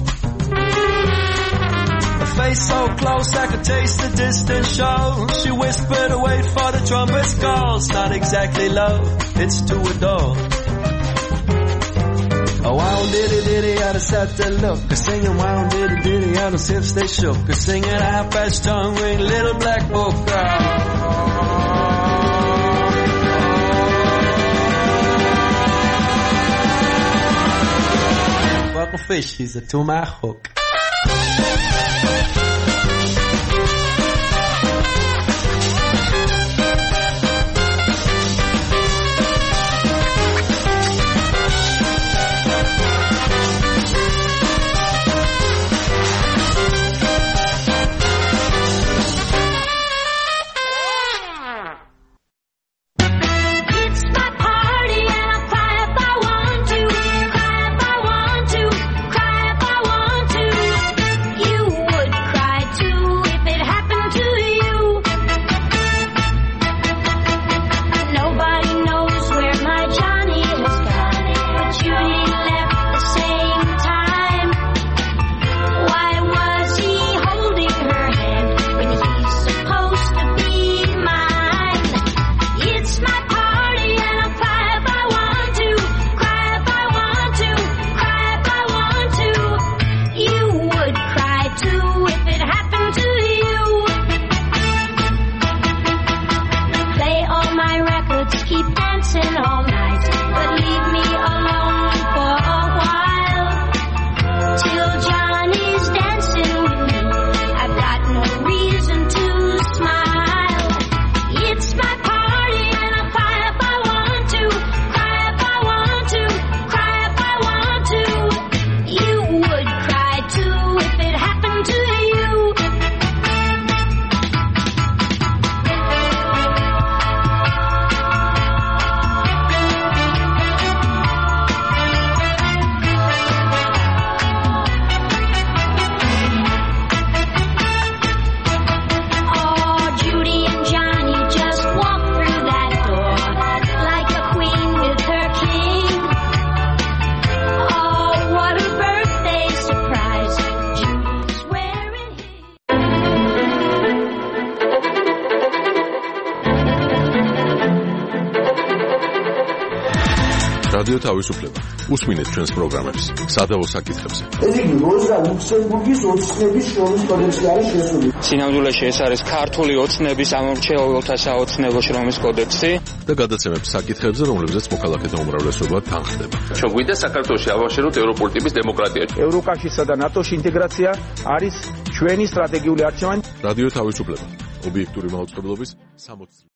A face so close I could taste the distant shore. She whispered, wait for the trumpet's call. It's not exactly love, it's to adore. Oh, wow, diddy diddy, I just had to look. A singing, wow, diddy diddy, out of hips they shook. A singing, I patched tongue ring, little black book. Oh. Fucking fishies to my hook. Cry if I want to, cry if I want to. You would cry. რადიო თავისუფლება. უსმინეთ ჩვენს პროგრამებს სადავო საკითხებზე. ეს იგი როზა ლუქსემბურგის ოცნების შრომის კოდექსი არის შესული. სინამდვილეში ეს არის ქართული ოცნების ამორჩეულთა საოცნებო შრომის კოდექსი და გადაცემებს საკითხებზე, რომლებზეც მოქალაქეთა უმრავლესობა თანხდება. ჩვენ გვინდა საქართველოში ავაშენოთ ევროპული ტიპის დემოკრატია. ევროკავშირსა და ნატოში ინტეგრაცია არის ჩვენი სტრატეგიული არჩევანი. რადიო თავისუფლება. ობიექტური მაუწყებლობის სამოცდაათი